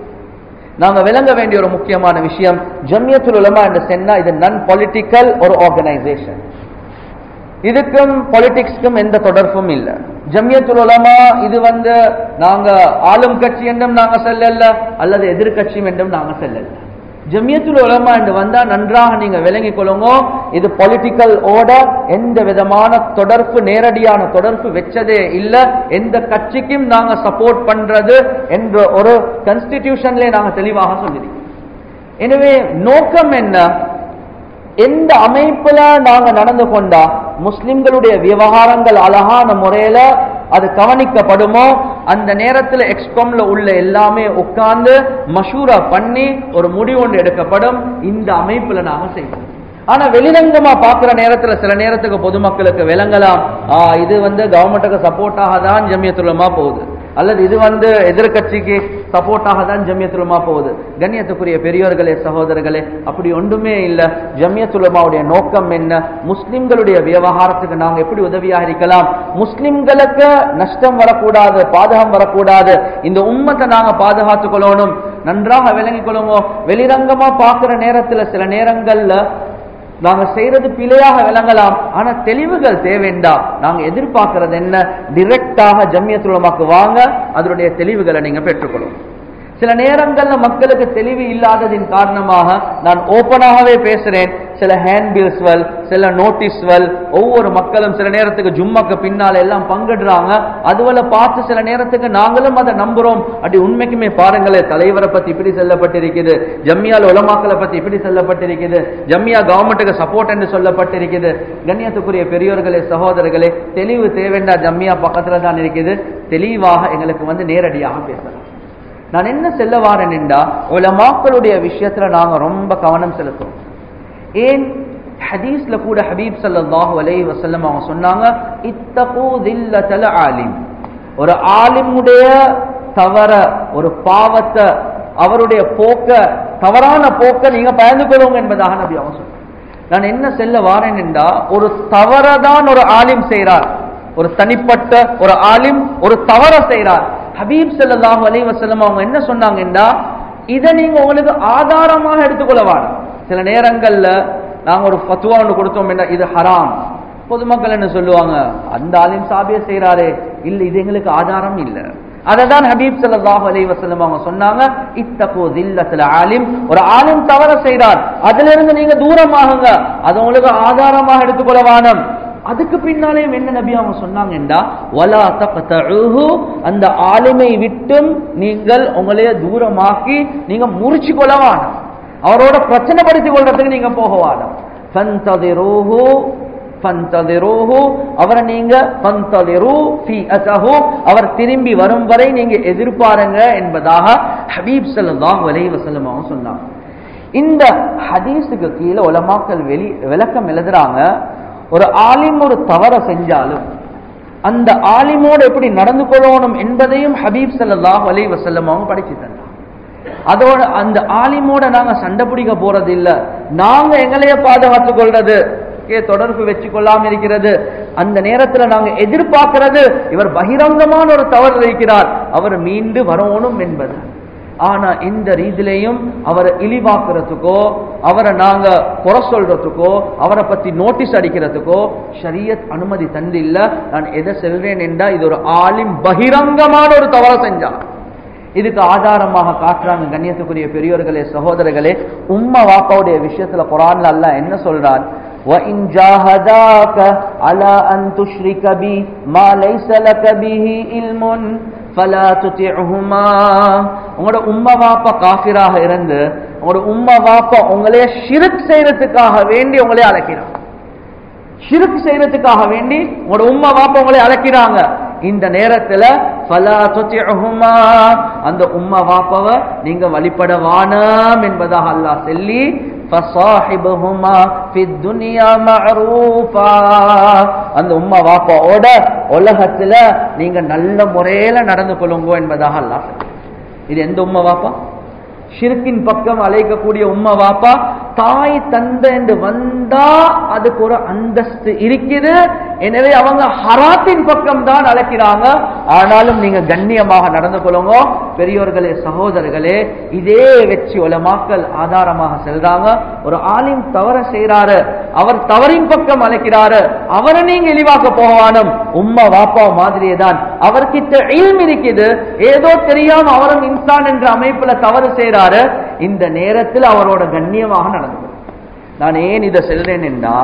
நாங்க விளங்க வேண்டிய ஒரு முக்கியமான விஷயம், ஜம்மியத்துல் உலமா என்று சொன்னா இது நான் பொலிட்டிக்கல் ஒரு ஆர்கனைசேஷன். இதுக்கும் பொலிட்டிக்ஸ்க்கும் எந்த தொடர்பும் இல்லை. ஜம்மியத்துல் உலமா இது வந்து நாங்க ஆளும் கட்சி என்றும் நாங்க செல்லல, அல்லது எதிர்கட்சி என்றும் நாங்க செல்லல. ஜம்மியத்துல் உலமா என்று வந்தா நன்றாக நீங்க விளங்கிக் கொள்ளுங்க, இது பொலிட்டிக்கல் ஓர்டர், எந்த விதமான தொடர்பு நேரடியான தொடர்பு வச்சதே இல்லை. எந்த கட்சிக்கும் நாங்க சப்போர்ட் பண்றது என்ற ஒரு கான்ஸ்டிடியூஷன்ல நாங்க தெளிவாக சொல்லிருக்கோம். எனவே நோக்கம் என்ன, எந்த அமைப்புல நாங்க நடந்து கொண்டா முஸ்லிம்களுடைய விவகாரங்கள் அழகான முறையில அது கவனிக்கப்படுமோ அந்த நேரத்தில் எக்ஸ்காம்ல உள்ள எல்லாமே உட்கார்ந்து மஷூரா பண்ணி ஒரு முடிவு ஒன்று எடுக்கப்படும். இந்த அமைப்புல நாங்க செய்வோம். ஆனா வெளிரங்கமா பாக்குற நேரத்துல சில நேரத்துக்கு பொதுமக்களுக்கு விளங்கலாம், ஆஹ் இது வந்து கவர்மெண்ட்டுக்கு சப்போர்ட்டாக தான் ஜமியத்துல் உலமா போகுது, அல்லது இது வந்து எதிர்கட்சிக்கு சப்போர்ட்டாக தான் ஜமியத்துல் உலமா போகுது. கண்ணியத்துக்குரிய பெரியோர்களே, சகோதரர்களே, அப்படி ஒன்றுமே இல்லை. ஜமியத்துல் உலமாவுடைய நோக்கம் என்ன? முஸ்லிம்களுடைய விவகாரத்துக்கு நாங்க எப்படி உதவியாக இருக்கலாம், முஸ்லிம்களுக்கு நஷ்டம் வரக்கூடாது, பாதகம் வரக்கூடாது, இந்த உம்மத்தை நாங்க பாதுகாத்துக் கொள்ளணும். நன்றாக விளங்கிக் கொள்ளுவோம். வெளிரங்கமா பார்க்கிற நேரத்துல சில நேரங்கள்ல நாங்க செய்யறது பிழையாக விளங்கலாம். ஆனா தெளிவுகள் தேவைண்டா நாங்க எதிர்பார்க்கிறது என்ன? டிரெக்டாக ஜமியத்துல் உலமாக்கு வாங்க, அதனுடைய தெளிவுகளை நீங்க பெற்றுக்கொள்ளும். சில நேரங்கள்ல மக்களுக்கு தெளிவு இல்லாததின் காரணமாக நான் ஓபனாகவே பேசுறேன், சில ஹேண்ட்பில்ஸ்வல், சில நோட்டீஸ்வல், ஒவ்வொரு மக்களும் சில நேரத்துக்கு ஜும்மாக்கு பின்னால எல்லாம் பங்கிடுறாங்க. அதுவரை பார்த்து சில நேரத்துக்கு நாங்களும் அதை நம்புறோம். அப்படி உண்மைக்குமே பாருங்களே, தலைவரை பத்தி இப்படி சொல்லப்பட்டிருக்குது, ஜம்மியால் உலமாக்களை பத்தி இப்படி சொல்லப்பட்டிருக்குது, ஜம்மியா கவர்மெண்ட்டுக்கு சப்போர்ட் என்று சொல்லப்பட்டிருக்குது. கண்ணியத்துக்குரிய பெரியோர்களே, சகோதரர்களே, தெளிவு தேவைண்டா ஜம்மியா பக்கத்துல தான் இருக்குது. தெளிவாக எங்களுக்கு வந்து நேரடியாக பேசலாம். நான் என்ன செல்ல வாரேன் என்றா, உலமாக்களுடைய விஷயத்துல நாங்க ரொம்ப கவனம் செலுத்துறோம். ஏன்? ஹதீஸ்ல கூட ஹபீப் ஸல்லல்லாஹு அலைஹி வஸல்லம் அவங்க சொன்னாங்க, இத்தகு தில்லத்தல் ஆலிம். ஒரு ஆலிமுடைய தவற, ஒரு பாவத்தை, அவருடைய போக்க, தவறான போக்க நீங்க பயந்து கொள்ளுங்க என்பதாக நபி அவங்க சொன்னாங்க. நான் என்ன செல்ல வாரேன் என்றா, ஒரு தவறதான் ஒரு ஆலிம் செய்கிறார், ஒரு தனிப்பட்ட ஒரு ஆலிம் ஒரு தவற செய்கிறார். ஹபீப் ஸல்லல்லாஹு அலைஹி வஸல்லம் அவங்க என்ன சொன்னாங்கன்னா, இதை நீங்க உங்களுக்கு ஆதாரமாக எடுத்துக்கொள்ளவான. சில நேரங்கள்ல நாங்க ஒரு ஃபத்வா ஒன்று கொடுத்தோம், என்ன இது ஹராம், பொதுமக்கள் என்ன சொல்லுவாங்க, அந்த ஆலிம் சாபிய செய்யறாரு, இல்ல இது எங்களுக்கு ஆதாரம் இல்ல. அததான் ஹபீப் ஸல்லல்லாஹு அலைஹி வஸல்லம் அவங்க சொன்னாங்க, இத்தகு தில்லத்துல் ஆலிம். ஒரு ஆலிம் தவற செய்றார், அதுல இருந்து நீங்க தூரமாகுங்க, அது உங்களுக்கு ஆதாரமாக எடுத்துக்கொள்ளவானம். அதுக்கு பின்னாலேயும் என்ன நபி அவங்க சொன்னாங்கன்றா, வலா தக்தஉஹு, அந்த ஆலிமை விட்டும் நீங்கள் உங்களைய தூரமாக்கி நீங்க முறிச்சு கொள்ளவான, அவரோட பிரச்சனை படுத்திக் கொள்றதுக்கு நீங்க போகவான. ஃபந்ததிரூஹு ஃபந்ததிரூஹு, அவரை நீங்க ஃபந்ததிரு ஃபீஅதஹு, அவர் திரும்பி வரும் வரை நீங்க எதிர்பாருங்க என்பதாக ஹபீப் ஸல்லல்லாஹு அலைஹி வஸல்லம் அவங்க சொன்னாங்க. இந்த ஹதீஸுக்கு கீழே உலமாக்கள் வெளி விளக்கம் எழுதுறாங்க, ஒரு ஆலிம் ஒரு தவற செஞ்சாலும் அந்த ஆலிமோடு எப்படி நடந்து கொள்ளணும் என்பதையும் ஹபீப் ஸல்லல்லாஹு அலைஹி வஸல்லம் அவங்க படிச்சு தந்தாங்க. அதோட அந்த ஆலிமோட நாங்க சண்டை பிடிக்க போறது இல்ல, நாங்க எங்களைய பாதுகாத்துக் கொள்றது, தொடர்பு வச்சு கொள்ளாம இருக்கிறது. அந்த நேரத்துல நாங்க எதிர்பார்க்கிறது, இவர் பகிரங்கமான ஒரு தவறு இருக்கிறார், அவர் மீண்டு வரணும் என்பது. ஆனா இந்த ரீதியிலையும் அவரை இழிவாக்குறதுக்கோ, அவரை நாங்க குறை சொல்றதுக்கோ, அவரை பத்தி நோட்டீஸ் அடிக்கிறதுக்கோ ஷரியத் அனுமதி தந்து இல்ல. நான் எதை செல்றேன் என்றா, இது ஒரு ஆலிம் பகிரங்கமான ஒரு தவறு செஞ்சார். இதுக்கு ஆதாரமாக காட்டுறாங்க கண்ணியத்துக்குரிய பெரியோர்களே, சகோதரர்களே, உம்மா வாப்பாவுடைய விஷயத்துல குர்ஆன்ல அல்லாஹ் என்ன சொல்றார், وَإِنْ جَاهَدَاكَ عَلَى أَنْ تُشْرِكَ بِي مَا لَيْسَ لَكَ بِهِ عِلْمٌ فَلَا تُطِعْهُمَا. உங்களோட உம்மா வாப்பா காஃபிராக இருந்து உங்களோட உம்மா வாப்பா உங்களைய ஷிர்க் செய்யறதுக்காக வேண்டி உங்களை அழைக்கிறாங்க, ஷிர்க் செய்யறதுக்காக வேண்டி உங்களோட உம்மா வாப்பா உங்களை அழைக்கிறாங்க. இந்த நேரத்துல ஃபலா துதிஉஹுமா, அந்த உம்மா வாப்பாவை நீங்க வழிபட வானம் என்பதாக அல்லாஹ் சொல்லி, ஃபஸாஹிபுஹுமா ஃபித் துன்யா மஅரூஃபா, அந்த உம்மா வாப்பாவோட உலகத்துல நீங்க நல்ல முறையில நடந்து கொள்ளுங்க என்பதாக அல்லாஹ். இது எந்த உம்மா வாப்பா? ஷிர்கின் பக்கம் அழைக்கக்கூடிய உம்மா வாப்பா. தாய் தந்தை என்று வந்தா அதுக்கு ஒரு அந்தஸ்து இருக்குது, எனவே அவங்க ஹராத்தின் பக்கம் தான் அழைக்கிறாங்க. ஆனாலும் நீங்க கண்ணியமாக நடந்து கொள்ளுங்க. பெரியோர்களே, சகோதரர்களே, இதே வச்சு உலமாக்கள் ஆதாரமாக செல்றாங்க. ஒரு ஆலிம் தவற செய்யறாரு, அவர் தவறின் பக்கம் அழைக்கிறாரு, அவரை நீங்க இழிவாக்க போகவானும். உம்மா வாப்பா மாதிரியே தான் அவர்கிட்ட இல்ம் இருக்குது, ஏதோ தெரியாம அவரும் இன்சான் என்ற அமைப்புல தவறு செய்யறாரு. இந்த நேரத்தில் அவரோட கண்ணியமாக நடந்து. நான் ஏன் இதை செல்றேன் என்றா,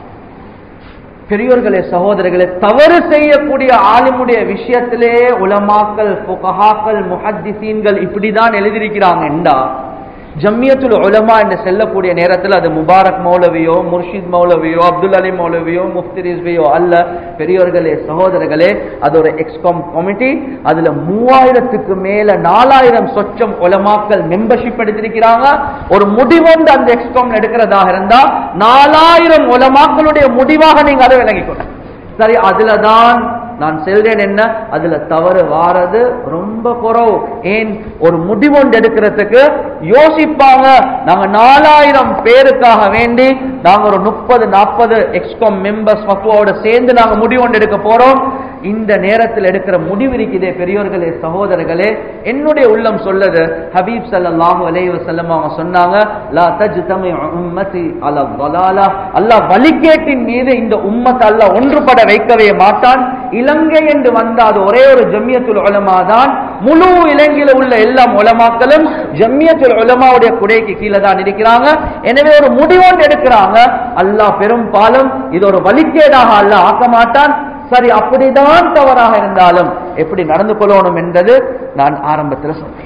பெரியோர்களே, சகோதரர்களே, தவறு செய்யக்கூடிய ஆலிமுடைய விஷயத்திலே உலமாக்கள், ஃபுகஹாக்கள், முஹத்திஸீன்கள் இப்படிதான் எழுதியிருக்கிறாங்க என்றா, ஜம்மியத்துல் உலமா என்று செல்லக்கூடிய நேரத்தில் அது முபாரக் மௌலவியோ, முர்ஷித் மௌலவியோ, அப்துல் அலி மௌலவியோ, முஃப்தி ரிஸ்வியோ அல்ல. பெரியோர்களே, சகோதரர்களே, அது ஒரு எக்ஸ்காம் கமிட்டி. அதுல மூவாயிரத்துக்கு மேல நாலாயிரம் சொச்சம் உலமாக்கள் மெம்பர்ஷிப் எடுத்திருக்கிறாங்க. ஒரு முடிவொன்று அந்த எக்ஸ்காம் எடுக்கிறதாக இருந்தா நாலாயிரம் உலமாக்களுடைய முடிவாக நீங்க அதை விளங்கிக்கணும். சரி, அதுலதான் நான் செல்றேன். என்ன அதுல தவறு வாரது ரொம்ப குறவு. ஏன் ஒரு முடிவொன்று எடுக்கிறதுக்கு யோசிப்பாங்க. நாங்க நாலாயிரம் பேருக்காக வேண்டி நாங்க ஒரு முப்பது நாற்பது எக்ஸ்காம் மெம்பர்ஸ் ஃபத்வாவோட சேர்ந்து நாங்க முடிவொன்று எடுக்க போறோம். இந்த நேரத்தில் எடுக்கிற முடிவு இருக்குதே பெரியோர்களே, சகோதரர்களே, என்னுடைய உள்ளம் சொல்லது, ஹபீப் ஸல்லல்லாஹு அலைஹி வஸல்லம் அவங்க சொன்னாங்க, லா தஜ்தமி உம்மதி அலா ضلاலா, அல்லாஹ் வழிகேட்டின் மீது இந்த உம்மத் அல்லாஹ் ஒன்றுபட வைக்கவே மாட்டான். இலங்கை என்று வந்தால் அது ஒரே ஒரு ஜம்மியத்துல் உலமா தான். முழு இலங்கையில் உள்ள எல்லா உலமாக்களும் ஜம்மியத்துல் உலமாவுடைய குடைக்கு கீழே தான் இருக்கிறாங்க. எனவே ஒரு முடிவொன்று எடுக்கிறாங்க. அல்லாஹ் பெரும்பாலும் இது ஒரு வழிகேடாக அல்லாஹ் ஆக்க மாட்டான். சரி, அப்படிதான் தவறாக இருந்தாலும் எப்படி நடந்து கொள்ளணும் என்றது நான் ஆரம்பத்தில் சொன்னேன்.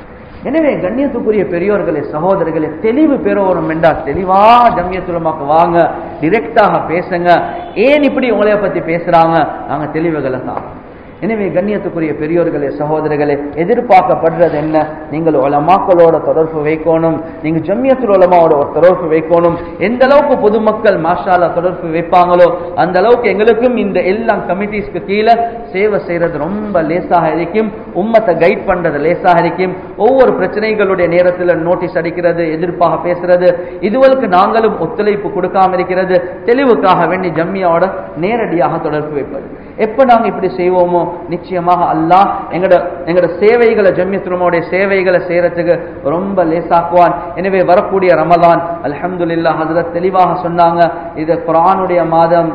எனவே கண்ணியத்துக்குரிய பெரியோர்களே, சகோதரர்களே, தெளிவு பெறணும் என்றால் தெளிவா ஜம்மியத்துல் உலமாக்கு வாங்க, டிரெக்டாக பேசுங்க. ஏன் இப்படி உங்களைய பத்தி பேசுறாங்க, நாங்க தெளிவுகளை தான். எனவே கண்ணியத்துக்குரிய பெரியோர்களே, சகோதரர்களே, எதிர்பார்க்கப்படுறது என்ன? நீங்கள் உலமாக்களோட தொடர்பு வைக்கணும். நீங்க ஜம்மியத்துல் உலமாவோட ஒரு தொடர்பு வைக்கணும். எந்த அளவுக்கு பொதுமக்கள் மாஷா அல்லாஹ் தொடர்பு வைப்பாங்களோ அந்த அளவுக்கு எங்களுக்கும் இந்த எல்லா கமிட்டிஸ்க்கு கீழே சேவை செய்யறது ரொம்ப லேசாக இருக்கும். உம்மத்தை கைட் பண்றது லேசாக இருக்கும். ஒவ்வொரு பிரச்சனைகளுடைய நேரத்தில் நோட்டீஸ் அடிக்கிறது, எதிர்ப்பாக பேசுறது, இதுவளுக்கு நாங்களும் ஒத்துழைப்பு கொடுக்காம இருக்கிறது. தெளிவுக்காக வேண்டி ஜம்மியாவோட நேரடியாக தொடர்பு வைப்பது. எப்ப நாங்க இப்படி செய்வோமோ நிச்சயமாக அல்லாஹ் எங்கட எங்கட சேவைகளை, ஜம்மியத்துல் உலமாவுடைய சேவைகளை செய்யறதுக்கு ரொம்ப லேசாக்குவான். எனவே வரக்கூடிய ரமலான் அல்ஹம்துலில்லாஹ் ஹஜ்ரத் தெளிவாக சொன்னாங்க, இது குர்ஆனுடைய மாதம்.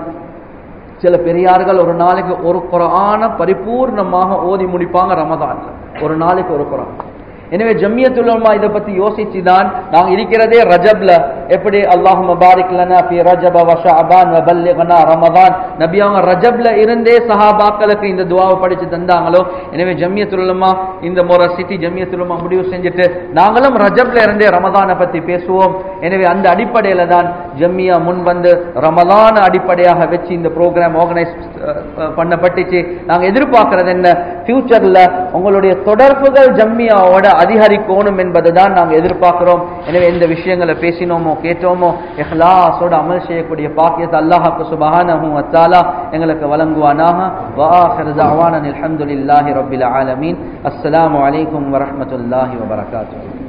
சில பெரியார்கள் ஒரு நாளைக்கு ஒரு குர்ஆன பரிபூர்ணமாக ஓதி முடிப்பாங்க ரமலான்ல, ஒரு நாளைக்கு ஒரு குர்ஆன். எனவே ஜம்மியத்துல் உலமா இதை பத்தி யோசிச்சுதான் நாங்க இருக்கிறதே ரஜப்ல. எப்படி அல்லாஹும்ம பாரிக் லனா ஃபீ ரஜப வ ஷஅபான் வ பல்லிக்னா ரமதான், நபி அவங்க ரஜப்ல இருந்தே சஹாபாக்களுக்கு இந்த துஆவை படிச்சு தந்தாங்களோ. எனவே ஜம்மியத்துல் உலமா இந்த முறை சிட்டி ஜம்மியத்துல் உலமா முடிவு செஞ்சுட்டு நாங்களும் ரஜப்ல இருந்தே ரமதானை பத்தி பேசுவோம். எனவே அந்த அடிப்படையில தான் ஜம்மியா முன் வந்து ரமலான அடிப்படையாக வச்சு இந்த ப்ரோக்ராம் ஆர்கனைஸ் பண்ணப்பட்டுச்சு. நாங்க எதிர்பார்க்கறது என்ன, ஃபியூச்சர்ல உங்களுடைய தொடர்புகள் ஜம்மியாவோட அதிகரிக்கணும் என்பதுதான் நாங்கள் எதிர்பார்க்கிறோம். எனவே இந்த விஷயங்களை பேசினோமோ கேட்டோமோ இஹ்லாஸோட அமல் செய்யக்கூடிய பாக்கியத்தை அல்லாஹ் சுப்ஹானஹு வ தஆலா எங்களுக்கு வழங்குவானாக. வ ஆகிரு தஅவானா அல்ஹம்துலில்லாஹி ரப்பில் ஆலமீன். அஸ்ஸலாமு அலைக்கும் வ ரஹ்மத்துல்லாஹி வ பரகாத்துஹு.